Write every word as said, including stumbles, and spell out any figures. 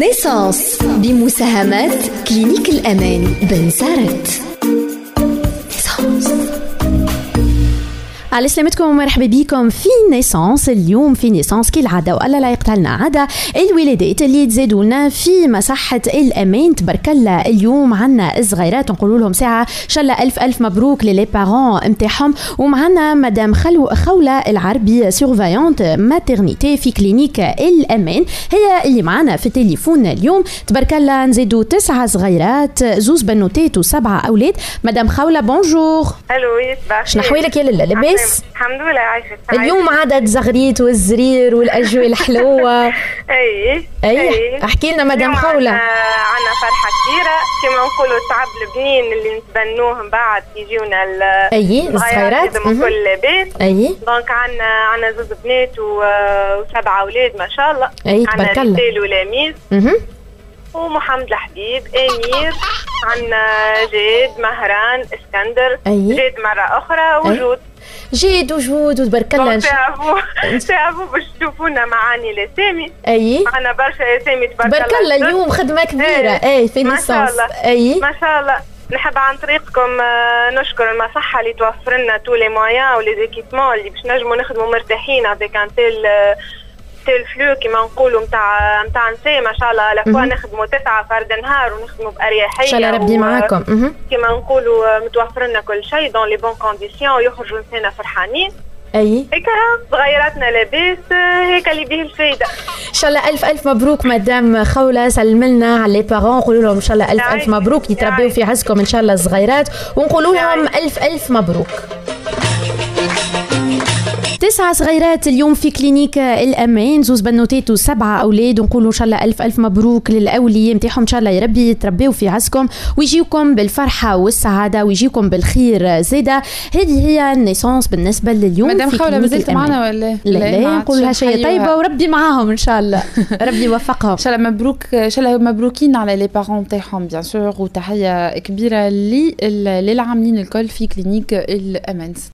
نيسانس بمساهمة كلينيك الأمان بنزرت. على سلامتكم ومرحبا بكم في نيسانس. اليوم في نيسانس كالعادة وألا لا يقتلنا عادة الولادات اللي تزادوا لنا في مساحة الأمان. تبارك الله اليوم عنا الصغيرات نقولوا لهم ساعة إن شاء الله ألف ألف مبروك للي بارون نتاعهم. ومعنا مدام خلو خولة العربي سيرفايونت ماترنيتي في كلينيك الأمان، هي اللي معنا في التليفون اليوم. تبارك الله نزيدوا تسعة صغيرات، زوز بنوتات وسبعة أولاد. مدام خولة بونجور. الو يصبح شنو حوالك يا لاله؟ لاباس؟ الحمد لله عايشة. اليوم عدد زغريت والزرير والأجواء الحلوة. اي اي احكي لنا مدام خولة. عنا فرحة كبيرة كما نقولوا تعب البنين اللي نتبنوهم بعد يجيونا اي الصغيرات من كل بيت. اي دونك عنا عنا زوج بنات وسبعة اولاد ما شاء الله. اي تبارك الله. عنا ريتيل ولاميس ومحمد الحبيب امير، عنا جيد مهران اسكندر. أي. جيد مرة اخرى وجود. جيد وجود وتبارك الله. تعرفوا تعرفوا باش تشوفونا معاني الاسامي. اي انا برشا اسامي تبارك الله. تبارك الله اليوم خدمه كبيره. اي في ما شاء نيسانس. الله اي ما شاء الله. نحب عن طريقكم نشكر المصحه اللي توفر لنا تو لي مويان ولي زيكيبمون اللي باش نجموا نخدموا مرتاحين افيك ان تيل تيل فلو كيما نقولوا نتاع نتاع نساء ما شاء الله. على فوا نخدموا تسعه فرد نهار ونخدموا باريحيه ان شاء الله ربي معاكم. كيما نقولوا متوفر لنا كل شيء دون لي بون كونديسيون ويخرجوا نسانا فرحانين. اي هيك صغيراتنا لاباس هيك اللي به الفايده. ان شاء الله الف الف مبروك مدام خولة. سلملنا على لي بارون قولوا لهم ان شاء الله الف الف مبروك، يتربيوا في عزكم ان شاء الله الصغيرات، ونقولوا لهم الف الف مبروك. تسعة صغيرات اليوم في كلينيك الأمان، زوز بنوتات وسبعة أولاد، ونقولوا إن شاء الله ألف ألف مبروك للأولياء متاعهم. إن شاء الله يا ربي يتربيوا في عزكم ويجيوكم بالفرحة والسعادة ويجيوكم بالخير زادة. هذه هي النيسانس بالنسبة لليوم. مدام خولة مازلت معنا ولا لا؟ لا, لا نقول لها شيء طيبة وربي معاهم إن شاء الله. ربي يوفقهم إن شاء الله. مبروك إن شاء الله مبروكين على لي بارون تاعهم بيان سور، وتحية كبيرة للعاملين الكل في كلينيك الأمان.